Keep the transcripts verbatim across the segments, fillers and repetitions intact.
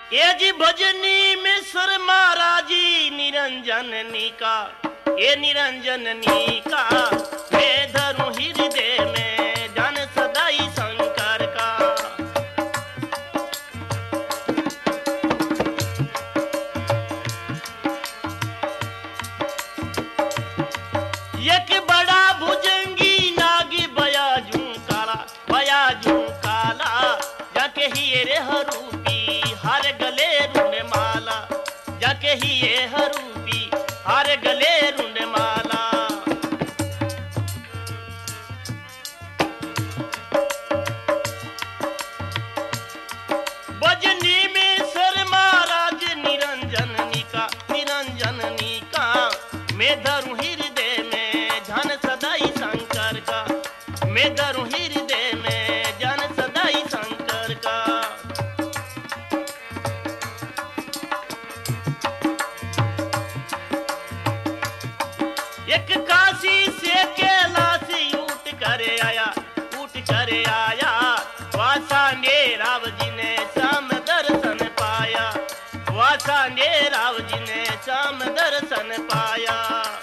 ये जी भजनी में सुर महाराजी निरंजन नीका, ये निरंजन नीका मैं धरूं हृदय में जान सदाई शंकर का। एक बड़ा भुजंगी नागी बयाजू काला, बयाजू काला जाके ही रे हरूपी हर गले रुंड माला, जाके ही ये हरूपी हर गले रुंड माला। भजनी में सर महाराज निरंजन नीका, निरंजन नीका मैं धरूं हृदय में ध्यान सदाई शंकर का, मैं धरूं हृदय में ध्यान सदाई शंकर का। एक काशी से कैलाश उठ कर आया, उठ कर आया वासाने राव जी ने शाम दर्शन पाया, वासाने राव जी ने शाम दर्शन पाया।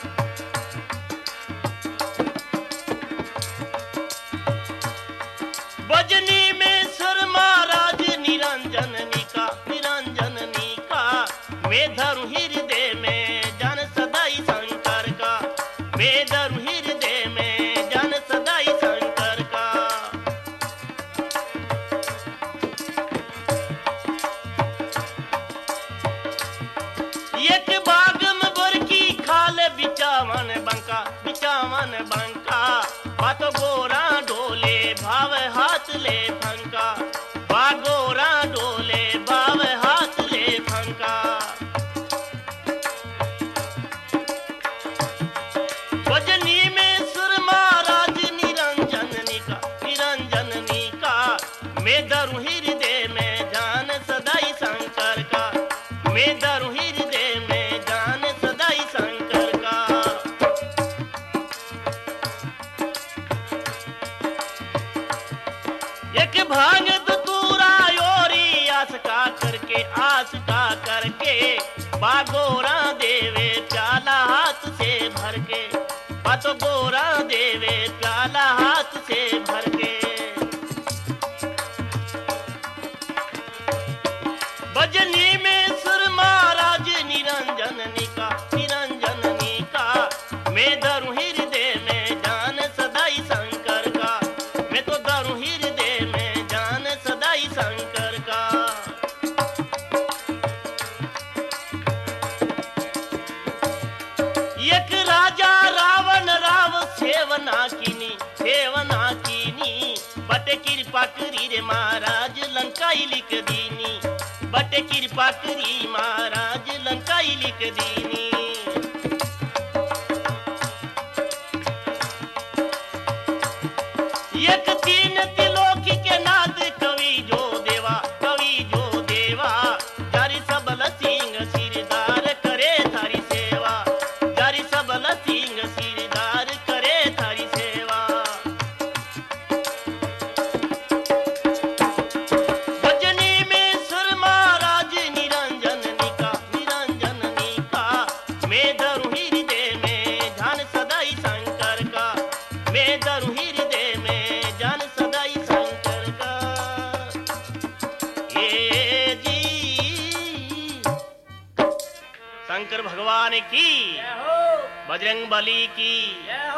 भजनी में सुर महाराज निरंजन नीका, निरंजन नीका मैं धरूं हृदय में जान सदाई शंकर का, मैं धरूं हृदय में जान सदाई शंकर का। एक बागम बर की खाल बिचावन बंका, बिचावन बंका बात गोरा डोले भाव हाथ ले फंका, बा गोरा डोले भाव हाथ ले फंका। भजनी में सुर महाराज निरंजन नीका, निरंजन नीका मैं धरूं हृदय में जान सदाई शंकर का, मैं धरूं हृदय में जान सदाई शंकर का। एक भांग दूरा योरी आस का करके, आस का करके बागोरा देवे प्याला हाथ से भर के, बातो गोरा देवे प्याला हाथ से भर के। भजनी में सुर महाराज निरंजन नीका, निरंजन नीका मैं धरूं हृदय में जान सदाई शंकर का, मैं तो धरूं हृदय में जान सदाई शंकर का। एक राजा रावण राव सेवना कीनी, सेवना कीनी बटे कृपा करी रे महाराज लंकाई लिख दीनी, बटे कृपा करी महाराज लंकाई लिख दीनी। एक तीन तिलोकी के नाथ कवि जो देवा, कवि जो देवा जारी सबल सिंह सिरदार करे थारी सेवा, जारी सबल सिंह सिरदार करे थारी सेवा। भजनी में सुर महाराज निरंजन नीका, निरंजन नीका मैं धरूं हृदय में ध्यान सदाई शंकर का, मैं धरूं हृदय में ध्यान सदाई शंकर का। ये जी शंकर भगवान की, बजरंग बली की।